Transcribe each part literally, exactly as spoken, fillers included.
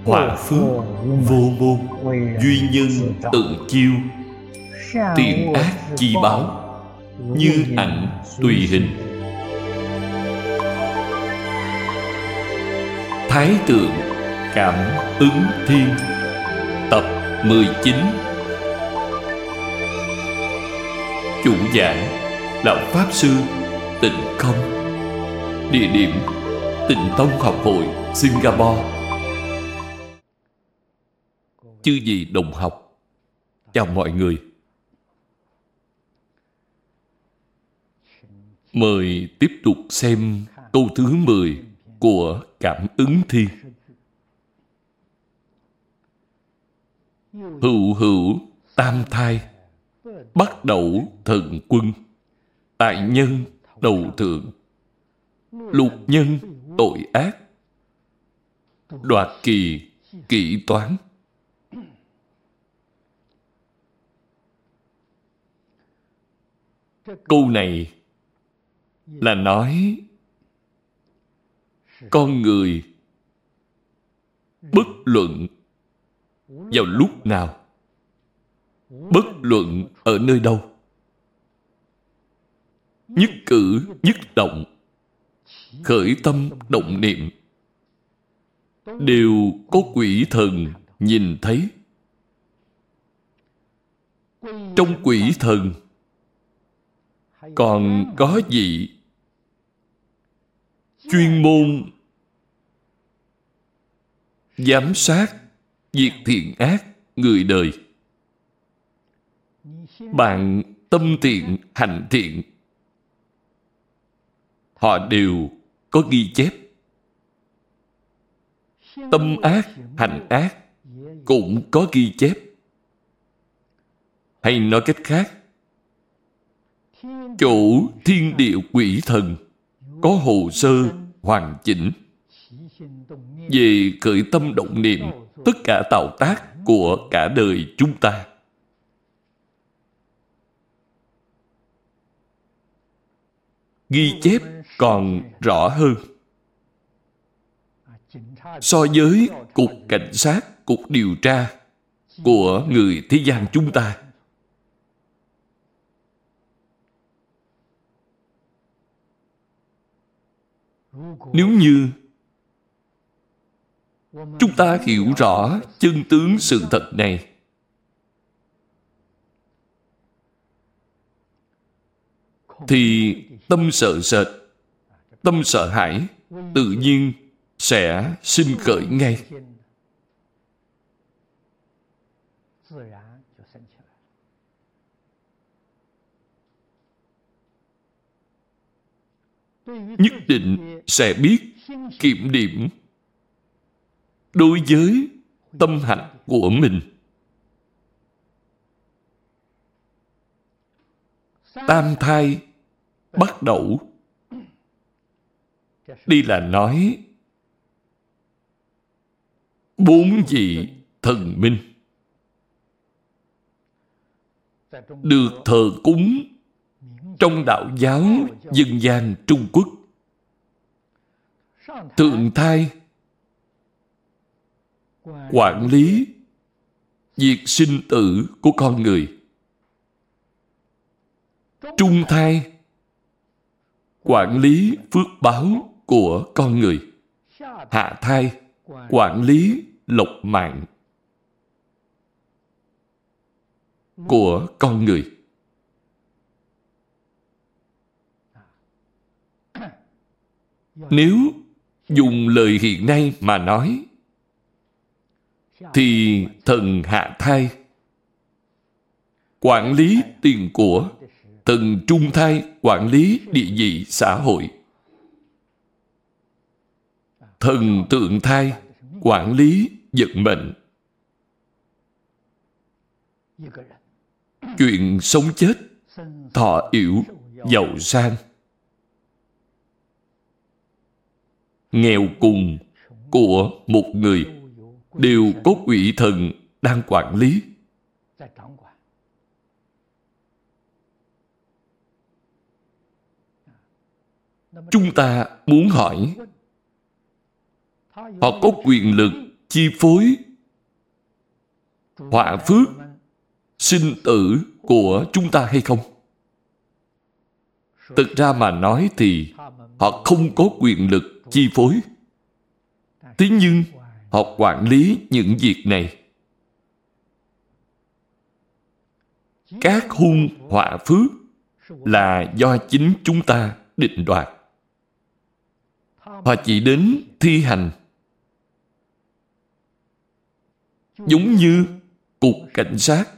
Hòa phước vô môn, duy nhân tự chiêu. Tiền ác chi báo, như ảnh tùy hình. Thái tượng cảm ứng thiên. Tập mười chín. Chủ giảng là Pháp Sư Tịnh Không. Địa điểm Tịnh Tông Học hội Singapore. Chư vị đồng học, chào mọi người. Mời tiếp tục xem câu thứ mười của Cảm ứng thiên. Hữu hữu tam thai, bắt đầu thần quân. Tại nhân đầu thượng, lục nhân tội ác. Đoạt kỳ kỹ toán. Câu này là nói con người bất luận vào lúc nào, bất luận ở nơi đâu, nhất cử nhất động, khởi tâm động niệm, đều có quỷ thần nhìn thấy. Trong quỷ thần còn có vị chuyên môn giám sát việc thiện ác người đời. Bạn tâm thiện hành thiện, họ đều có ghi chép. Tâm ác hành ác cũng có ghi chép. Hay nói cách khác, chỗ thiên địa quỷ thần có hồ sơ hoàn chỉnh về khởi tâm động niệm tất cả tạo tác của cả đời chúng ta. Ghi chép còn rõ hơn so với cục cảnh sát, cục điều tra của người thế gian chúng ta. Nếu như chúng ta hiểu rõ chân tướng sự thật này, thì tâm sợ sệt, tâm sợ hãi tự nhiên sẽ sinh khởi ngay. Nhất định sẽ biết kiểm điểm đối với tâm hạnh của mình. Tam thai bắt đầu, đây là nói bốn vị thần minh được thờ cúng trong đạo giáo dân gian Trung Quốc. Thượng thai quản lý việc sinh tử của con người. Trung thai quản lý phước báo của con người. Hạ thai quản lý lộc mạng của con người. Nếu dùng lời hiện nay mà nói, thì thần hạ thai quản lý tiền của, thần trung thai quản lý địa vị xã hội, thần thượng thai quản lý vận mệnh. Chuyện sống chết, thọ yểu, giàu sang, nghèo cùng của một người đều có quỷ thần đang quản lý. Chúng ta muốn hỏi, họ có quyền lực chi phối họa phước, sinh tử của chúng ta hay không? Thực ra mà nói thì họ không có quyền lực chi phối. Thế nhưng họ quản lý những việc này. Các hung họa phước là do chính chúng ta định đoạt. Họ chỉ đến thi hành. Giống như cục cảnh sát,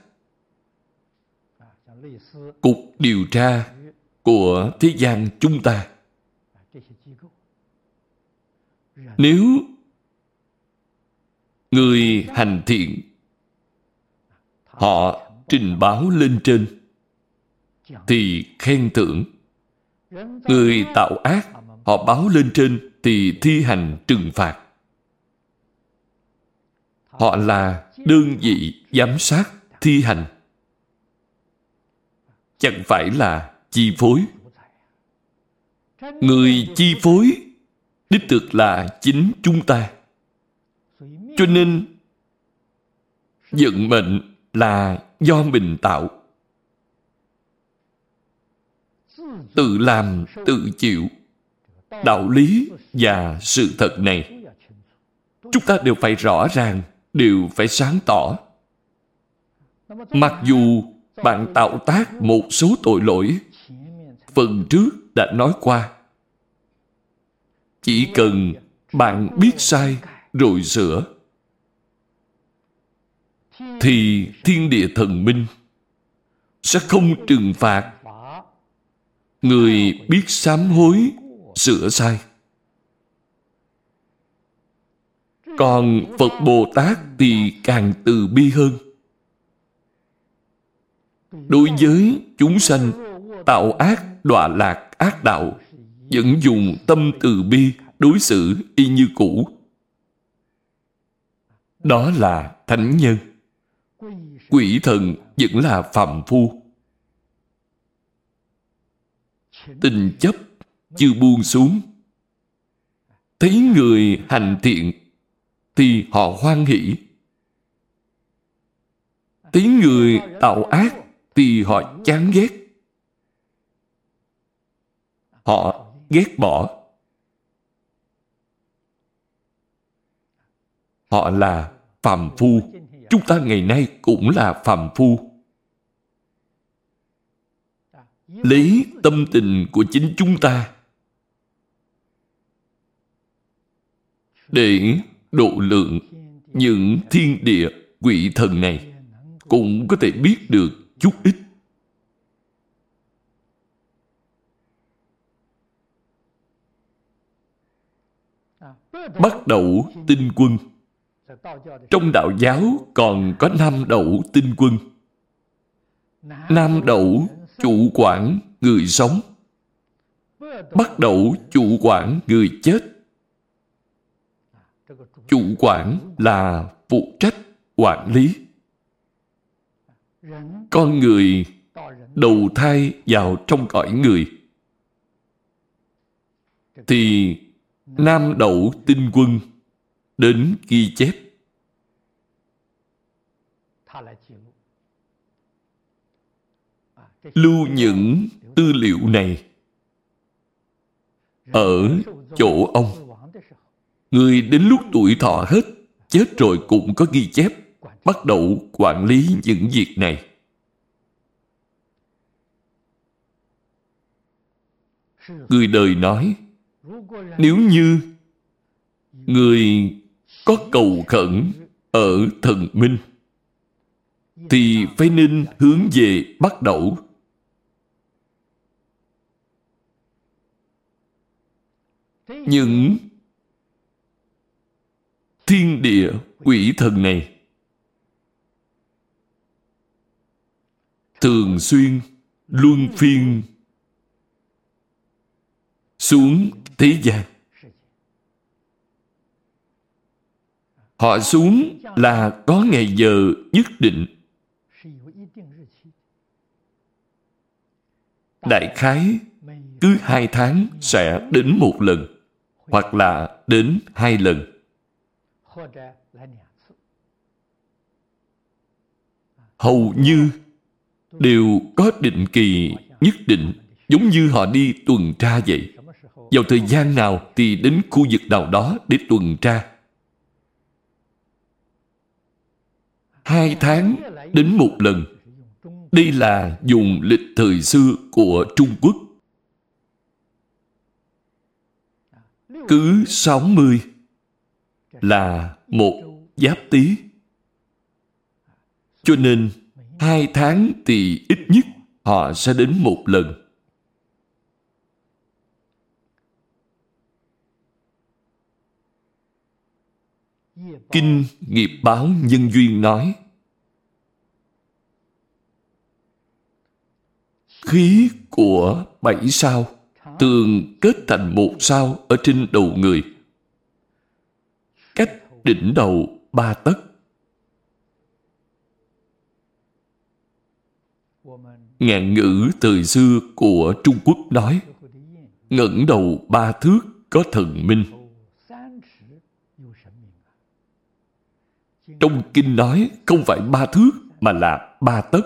cục điều tra của thế gian chúng ta. Nếu người hành thiện họ trình báo lên trên thì khen thưởng. Người tạo ác họ báo lên trên thì thi hành trừng phạt. Họ là đơn vị giám sát thi hành, chẳng phải là chi phối. Người chi phối đích thực là chính chúng ta. Cho nên vận mệnh là do mình tạo. Tự làm, tự chịu. Đạo lý và sự thật này chúng ta đều phải rõ ràng, đều phải sáng tỏ. Mặc dù bạn tạo tác một số tội lỗi, phần trước đã nói qua, chỉ cần bạn biết sai rồi sửa, thì thiên địa thần minh sẽ không trừng phạt người biết sám hối sửa sai. Còn Phật Bồ Tát thì càng từ bi hơn. Đối với chúng sanh tạo ác đọa lạc ác đạo, vẫn dùng tâm từ bi đối xử y như cũ. Đó là thánh nhân. Quỷ thần vẫn là phàm phu. Tình chấp chưa buông xuống. Thấy người hành thiện thì họ hoan hỷ. Thấy người tạo ác thì họ chán ghét. Họ ghét bỏ. Họ là phàm phu. Chúng ta ngày nay cũng là phàm phu. Lấy tâm tình của chính chúng ta để độ lượng những thiên địa quỷ thần này, cũng có thể biết được chút ít. Bắt đẩu tinh quân. Trong đạo giáo còn có nam đẩu tinh quân. Nam đẩu chủ quản người sống, bắt đẩu chủ quản người chết. Chủ quản là phụ trách quản lý. Con người đầu thai vào trong cõi người thì nam đẩu tinh quân đến ghi chép. Lưu những tư liệu này ở chỗ ông. Người đến lúc tuổi thọ hết, chết rồi cũng có ghi chép, bắt đầu quản lý những việc này. Người đời nói, nếu như người có cầu khẩn ở thần minh thì phải nên hướng về bắt đẩu. Những thiên địa quỷ thần này thường xuyên luân phiên xuống thế gian. Họ xuống là có ngày giờ nhất định. Đại khái cứ hai tháng sẽ đến một lần, hoặc là đến hai lần. hầu như đều có định kỳ nhất định, giống như họ đi tuần tra vậy. Vào thời gian nào thì đến khu vực nào đó để tuần tra. Hai tháng đến một lần. Đây là dùng lịch thời xưa của Trung Quốc. Cứ sáu mươi là một Giáp Tý. Cho nên hai tháng thì ít nhất họ sẽ đến một lần. Kinh Nghiệp Báo Nhân Duyên nói, khí của bảy sao thường kết thành một sao ở trên đầu người, cách đỉnh đầu ba tấc. Ngạn ngữ thời xưa của Trung Quốc nói, ngẩng đầu ba thước có thần minh. Trong kinh nói không phải ba thước mà là ba tấc.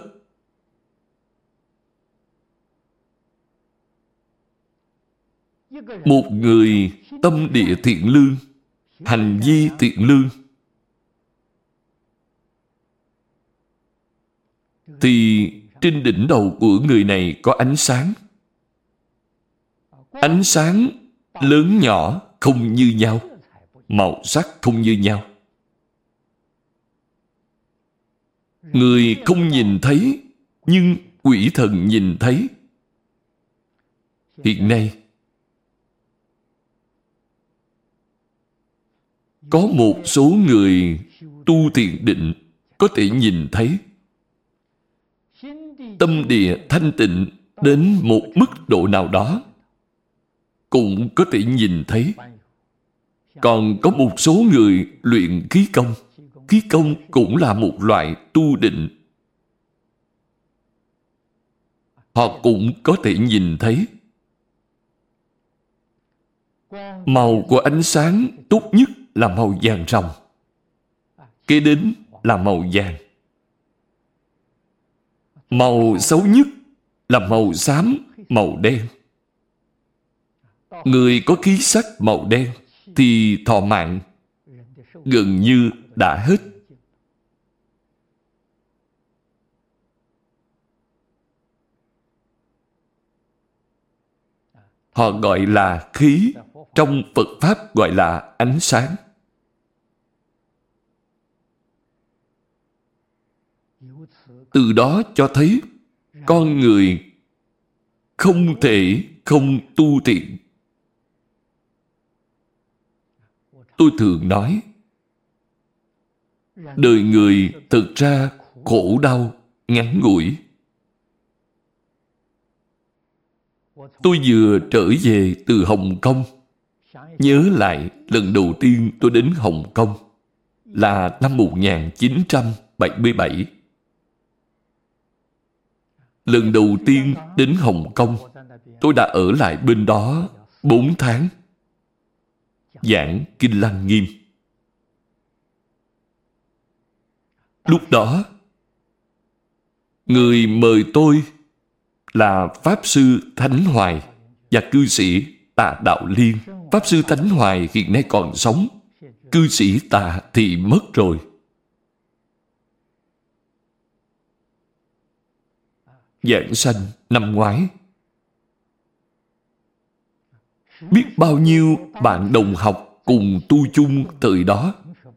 Một người tâm địa thiện lương, hành vi thiện lương, thì trên đỉnh đầu của người này có ánh sáng. Ánh sáng lớn nhỏ không như nhau, màu sắc không như nhau. Người không nhìn thấy, nhưng quỷ thần nhìn thấy. Hiện nay, có một số người tu thiền định có thể nhìn thấy. Tâm địa thanh tịnh đến một mức độ nào đó cũng có thể nhìn thấy. Còn có một số người luyện khí công. Khí công cũng là một loại tu định. Họ cũng có thể nhìn thấy. Màu của ánh sáng tốt nhất là màu vàng ròng. Kế đến là màu vàng. Màu xấu nhất là màu xám, màu đen. Người có khí sắc màu đen thì thọ mạng gần như đã hết. Họ gọi là khí, trong Phật Pháp gọi là ánh sáng. Từ đó cho thấy con người không thể không tu thiện. Tôi thường nói, đời người thực ra khổ đau ngắn ngủi. Tôi vừa trở về từ Hồng Kông. Nhớ lại lần đầu tiên tôi đến Hồng Kông là năm một nghìn chín trăm bảy mươi bảy. Lần đầu tiên đến Hồng Kông, tôi đã ở lại bên đó bốn tháng. Giảng Kinh Lăng Nghiêm. Lúc đó, người mời tôi là Pháp Sư Thánh Hoài và cư sĩ Tạ Đạo Liên. Pháp Sư Thánh Hoài hiện nay còn sống. Cư sĩ Tạ thì mất rồi. Giảng sanh năm ngoái. Biết bao nhiêu bạn đồng học cùng tu chung thời đó.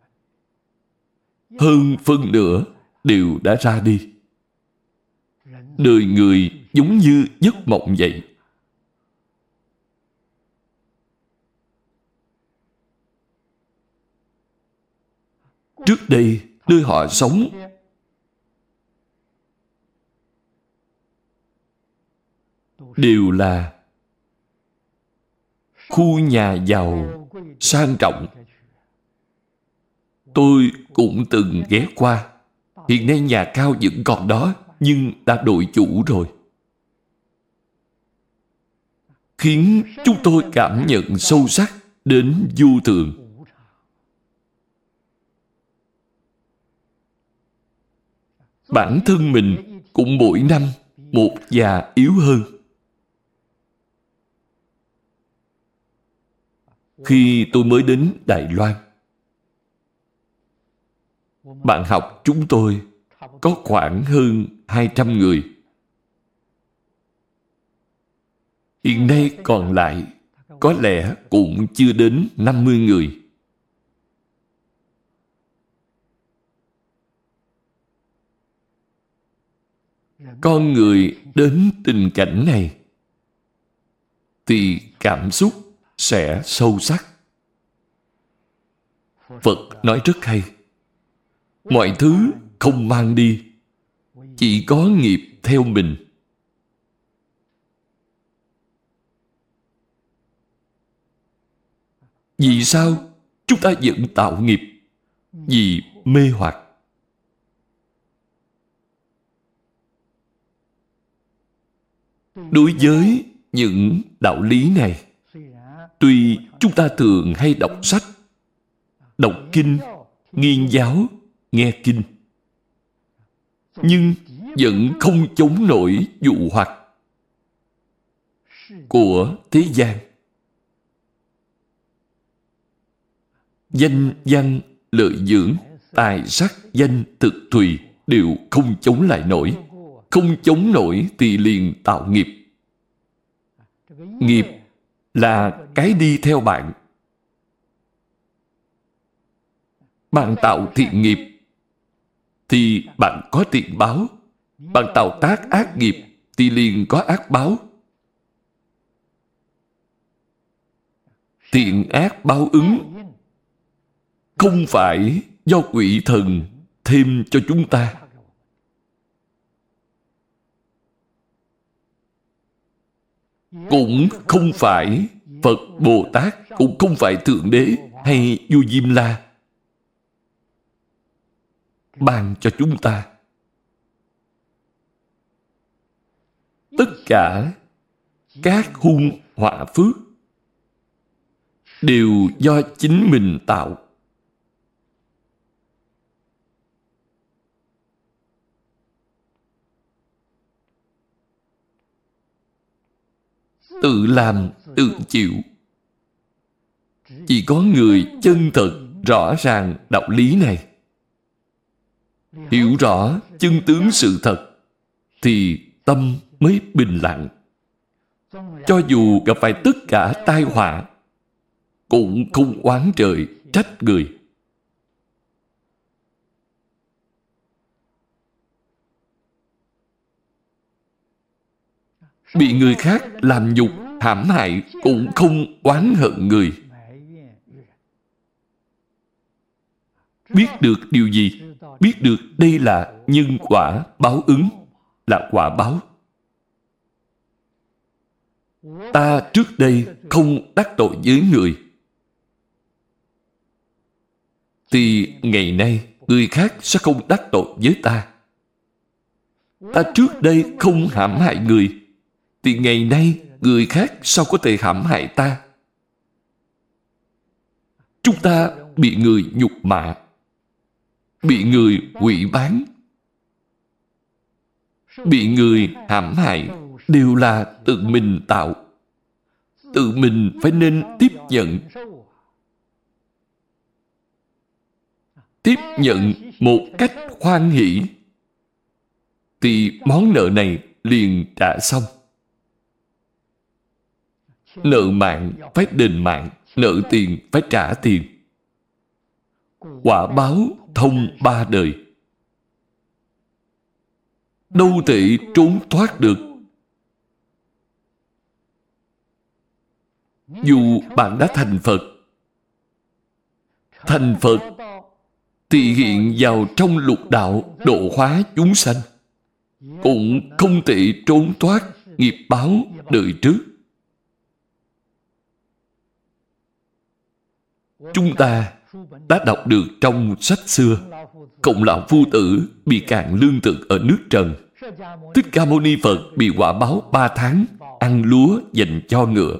Hơn phân nửa đều đã ra đi. Đời người giống như giấc mộng vậy. Trước đây, nơi họ sống đều là khu nhà giàu, sang trọng. Tôi cũng từng ghé qua. Hiện nay nhà cao vẫn còn đó, nhưng đã đổi chủ rồi. Khiến chúng tôi cảm nhận sâu sắc đến vô thường. bản thân mình cũng mỗi năm một già yếu hơn. Khi tôi mới đến Đài Loan, bạn học chúng tôi có khoảng hơn hai trăm người. Hiện nay còn lại có lẽ cũng chưa đến năm mươi người. Con người đến tình cảnh này thì cảm xúc sẽ sâu sắc. Phật nói rất hay. Mọi thứ không mang đi, chỉ có nghiệp theo mình. Vì sao chúng ta vẫn tạo nghiệp? Vì mê hoặc. Đối với những đạo lý này, tuy chúng ta thường hay đọc sách, đọc kinh, nghiên giáo, nghe kinh, nhưng vẫn không chống nổi dụ hoặc của thế gian. Danh văn, lợi dưỡng, tài sắc, danh, thực thùy đều không chống lại nổi. Không chống nổi thì liền tạo nghiệp. Nghiệp là cái đi theo bạn. Bạn tạo thiện nghiệp thì bạn có thiện báo. Bạn tạo tác ác nghiệp thì liền có ác báo. Thiện ác báo ứng không phải do quỷ thần thêm cho chúng ta. Cũng không phải Phật, Bồ Tát, cũng không phải Thượng Đế hay vua Diêm La ban cho chúng ta. Tất cả các hung họa phước đều do chính mình tạo. Tự làm, tự chịu. Chỉ có người chân thật, rõ ràng đạo lý này, hiểu rõ chân tướng sự thật, thì tâm mới bình lặng. Cho dù gặp phải tất cả tai họa, cũng không oán trời trách người. Bị người khác làm nhục, hãm hại cũng không oán hận người. Biết được điều gì? Biết được đây là nhân quả báo ứng, là quả báo. Ta trước đây không đắc tội với người, thì ngày nay người khác sẽ không đắc tội với ta. Ta trước đây không hãm hại người, thì ngày nay người khác sao có thể hãm hại ta? Chúng ta bị người nhục mạ, bị người hủy bán, bị người hãm hại, đều là tự mình tạo. Tự mình phải nên tiếp nhận. Tiếp nhận một cách hoan hỷ, thì món nợ này liền trả xong. Nợ mạng phải đền mạng, nợ tiền phải trả tiền. Quả báo thông ba đời, đâu thể trốn thoát được. Dù bạn đã thành Phật, thành Phật thì hiện vào trong lục đạo độ hóa chúng sanh, cũng không thể trốn thoát nghiệp báo đời trước. Chúng ta đã đọc được trong sách xưa, Cộng Lão Phu Tử bị cạn lương thực ở nước Trần. Thích Ca Mâu Ni Phật bị quả báo ba tháng ăn lúa dành cho ngựa.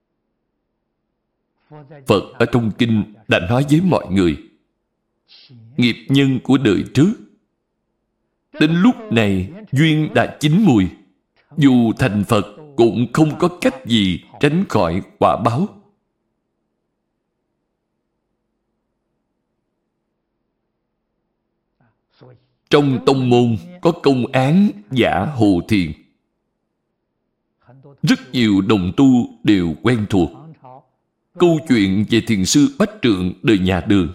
Phật ở trong kinh đã nói với mọi người, nghiệp nhân của đời trước. Đến lúc này, duyên đã chín mùi. Dù thành Phật cũng không có cách gì tránh khỏi quả báo. Trong tông môn có công án giả Hồ Thiền. Rất nhiều đồng tu đều quen thuộc. Câu chuyện về thiền sư Bách Trượng đời nhà Đường.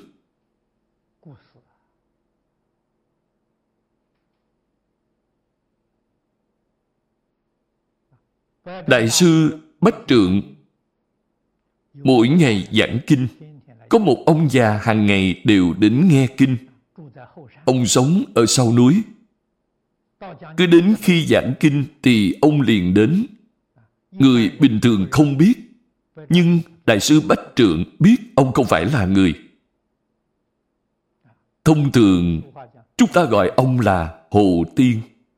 Đại sư Bách Trượng mỗi ngày giảng kinh. Có một ông già hàng ngày đều đến nghe kinh. Ông sống ở sau núi. Cứ đến khi giảng kinh thì ông liền đến. Người bình thường không biết, nhưng Đại sư Bách Trượng biết ông không phải là người. Thông thường, chúng ta gọi ông là Hồ Tiên.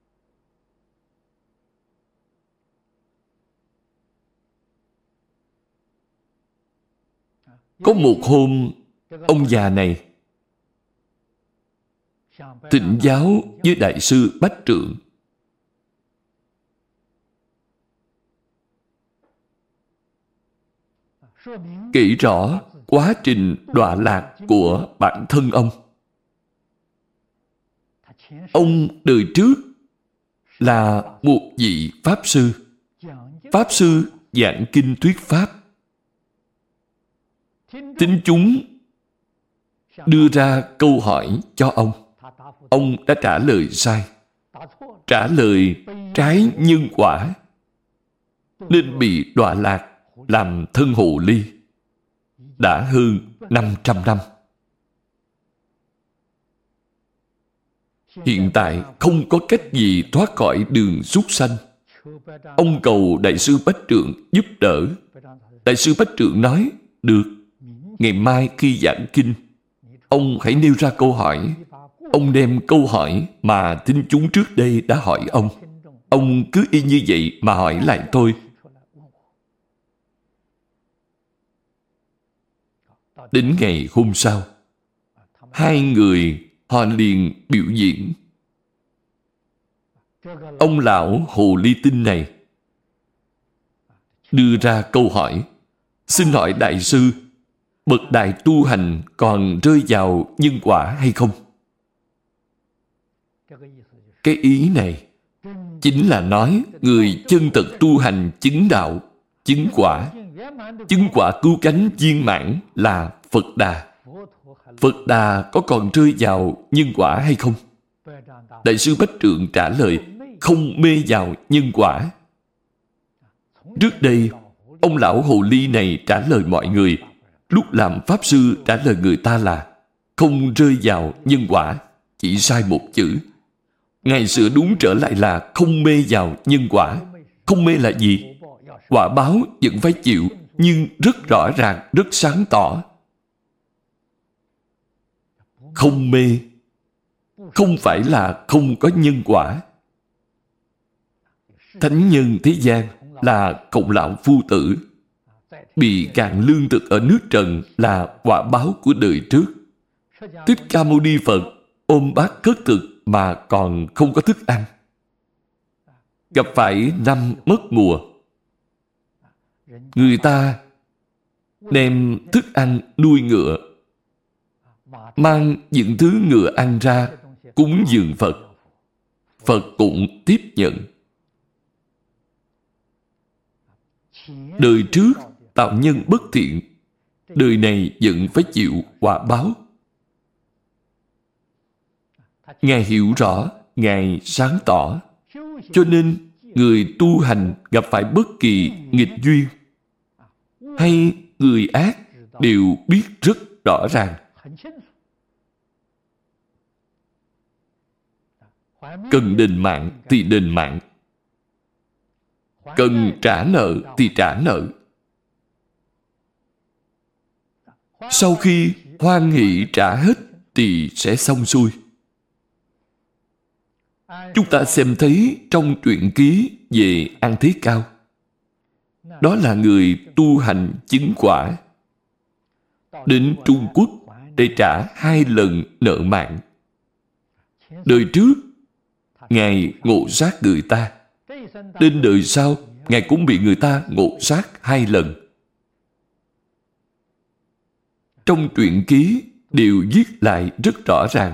Có một hôm, ông già này thỉnh giáo với Đại sư Bách Trượng. Kể rõ quá trình đọa lạc của bản thân ông. Ông đời trước là một vị Pháp sư. Pháp sư giảng kinh thuyết Pháp. Tín chúng đưa ra câu hỏi cho ông. Ông đã trả lời sai. Trả lời trái nhân quả, nên bị đọa lạc làm thân hồ ly đã hơn năm trăm năm. Hiện tại không có cách gì thoát khỏi đường súc sanh. Ông cầu Đại sư Bách Trượng giúp đỡ. Đại sư Bách Trượng nói, được, ngày mai khi giảng kinh, ông hãy nêu ra câu hỏi. Ông đem câu hỏi mà tín chúng trước đây đã hỏi ông. Ông cứ y như vậy mà hỏi lại tôi. Đến ngày hôm sau, hai người họ liền biểu diễn. Ông lão hồ ly tinh này đưa ra câu hỏi: xin hỏi đại sư, bậc đại tu hành còn rơi vào nhân quả hay không? Cái ý này chính là nói người chân thật tu hành chứng đạo, chứng quả. Chứng quả cứu cánh viên mãn là Phật Đà. Phật Đà có còn rơi vào nhân quả hay không? Đại sư Bách Trượng trả lời, không mê vào nhân quả. Trước đây, ông lão hồ ly này trả lời mọi người. Lúc làm Pháp Sư trả lời người ta là không rơi vào nhân quả, chỉ sai một chữ. Ngài sửa đúng trở lại là không mê vào nhân quả. Không mê là gì? Quả báo vẫn phải chịu, nhưng rất rõ ràng, rất sáng tỏ. Không mê không phải là không có nhân quả. Thánh nhân thế gian là Khổng Lão Phu Tử, bị cạn lương thực ở nước Trần là quả báo của đời trước. Thích Ca Mâu Ni Phật ôm bát khất thực mà còn không có thức ăn. Gặp phải năm mất mùa, người ta đem thức ăn nuôi ngựa, mang những thứ ngựa ăn ra cúng dường Phật. Phật cũng tiếp nhận. Đời trước tạo nhân bất thiện, đời này vẫn phải chịu quả báo. Ngài hiểu rõ, Ngài sáng tỏ. Cho nên người tu hành gặp phải bất kỳ nghịch duyên hay người ác đều biết rất rõ ràng. Cần đền mạng thì đền mạng, cần trả nợ thì trả nợ. Sau khi hoan hỷ trả hết thì sẽ xong xuôi. Chúng ta xem thấy trong truyện ký về An Thế Cao. Đó là người tu hành chứng quả. Đến Trung Quốc để trả hai lần nợ mạng. Đời trước, Ngài ngộ sát người ta. Đến đời sau, Ngài cũng bị người ta ngộ sát hai lần. Trong truyện ký đều viết lại rất rõ ràng.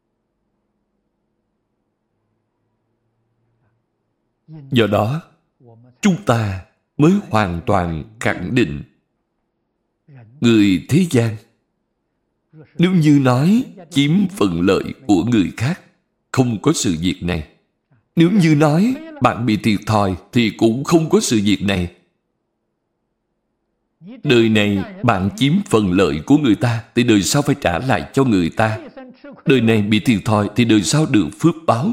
Do đó, chúng ta mới hoàn toàn khẳng định người thế gian nếu như nói chiếm phần lợi của người khác, không có sự việc này. Nếu như nói bạn bị thiệt thòi thì cũng không có sự việc này. Đời này bạn chiếm phần lợi của người ta thì đời sau phải trả lại cho người ta. Đời này bị thiệt thòi thì đời sau được phước báo.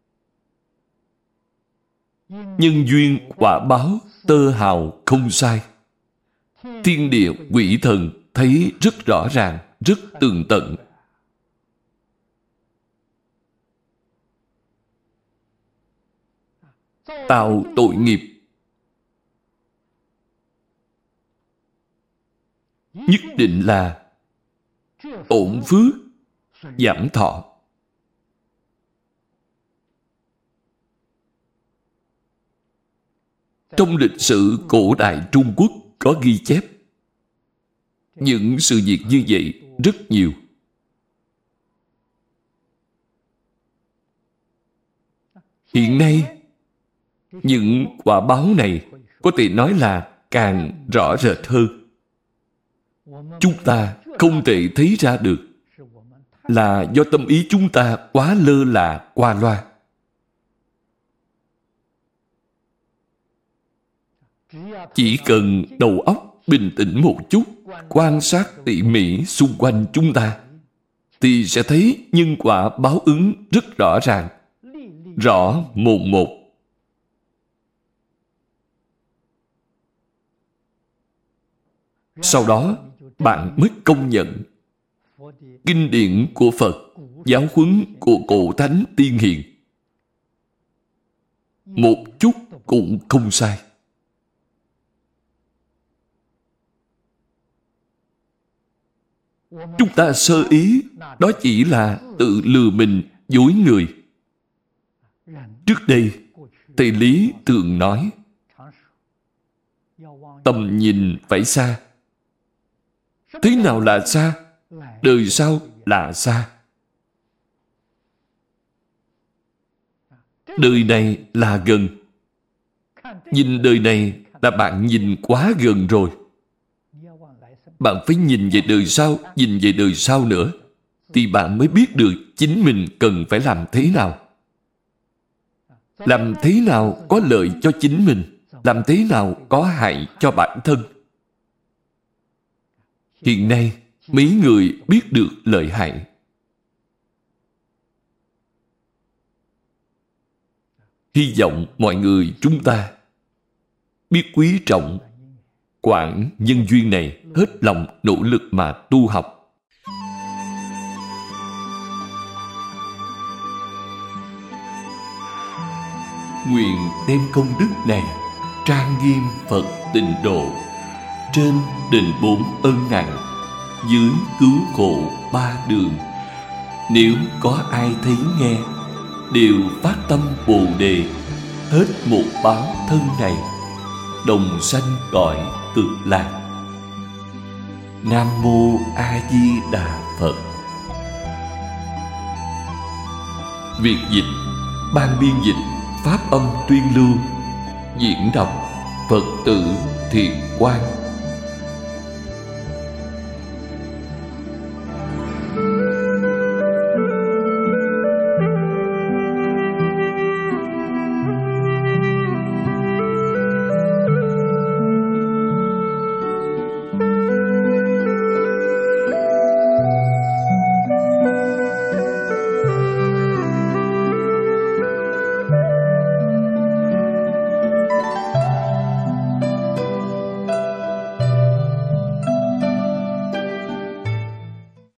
Nhân duyên quả báo tơ hào không sai. Thiên địa quỷ thần thấy rất rõ ràng, rất tường tận. Tạo tội nghiệp nhất định là tổn phước, giảm thọ. Trong lịch sử cổ đại Trung Quốc có ghi chép những sự việc như vậy rất nhiều. Hiện nay, những quả báo này có thể nói là càng rõ rệt hơn. Chúng ta không thể thấy ra được là do tâm ý chúng ta quá lơ là, qua loa. Chỉ cần đầu óc bình tĩnh một chút, quan sát tỉ mỉ xung quanh chúng ta, thì sẽ thấy nhân quả báo ứng rất rõ ràng, rõ mồn một. Sau đó, bạn mới công nhận kinh điển của Phật, giáo huấn của cổ thánh tiên hiền một chút cũng không sai. Chúng ta sơ ý, đó chỉ là tự lừa mình, dối người. Trước đây, Thầy Lý thường nói, tầm nhìn phải xa. Thế nào là xa? Đời sau là xa. Đời này là gần. Nhìn đời này là bạn nhìn quá gần rồi. Bạn phải nhìn về đời sau, nhìn về đời sau nữa, thì bạn mới biết được chính mình cần phải làm thế nào. Làm thế nào có lợi cho chính mình, làm thế nào có hại cho bản thân. Hiện nay, mấy người biết được lợi hại. Hy vọng mọi người chúng ta biết quý trọng quãng nhân duyên này, hết lòng nỗ lực mà tu học. Nguyện đem công đức này trang nghiêm Phật Tịnh Độ, trên đền bốn ân nặng, dưới cứu khổ ba đường. Nếu có ai thấy nghe, đều phát tâm Bồ Đề, hết một báo thân này, đồng sanh cõi Cực Lạc. Nam Mô A Di Đà Phật. Việt dịch, ban biên dịch Pháp Âm Tuyên Lưu, diễn đọc Phật tử Thiện Quang.